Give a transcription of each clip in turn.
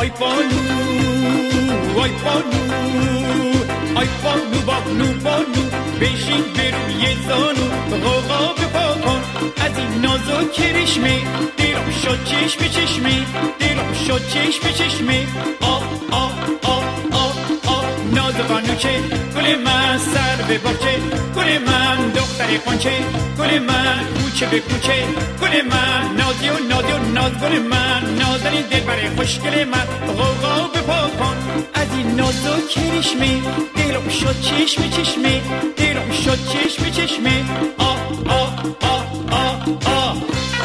آی بانو آی بانو آی بانو بانو بانو بشین به روی زانو غوغا بپا کن از این نازو کرشمه دلم شد چشم چشمه دلم شد چشم چشمه آ آ آ آ آ ناز بانوچه گل من سر به باغچه گل من دختر قنچه گل من کوچه به کوچه گل من نازی و نازی و ناز گل من نازنین دلبر خوشگل من غوغا بپا کن از این نازو کرشمه دلم شد چشم چشمه دلم شد چشم چشمه آ آ آ آ آ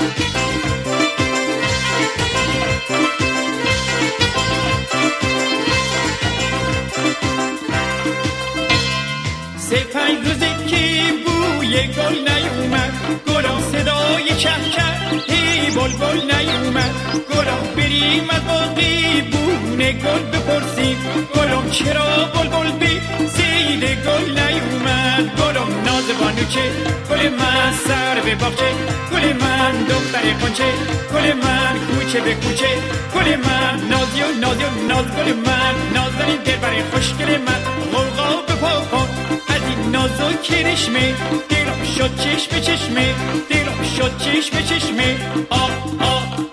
سه پنج روزه که بوی گل نیومد گلا صدای چه چه هی بلبل نیومد گلا بریم از باقی بونه گل بپرسیم گلم چرا بلبل بی زید گل نیومد گلم ناز بانوچه گل من سر به باغچه گل من دختر قنچه گل من کوچه به کوچه گل من نازی و نازی و ناز گل من نازنین دلبر خوشگل من غوغا بپا کن از این نازو کرشمه دلم شد چشم چشمه دلم شد چشم چشمه آ آ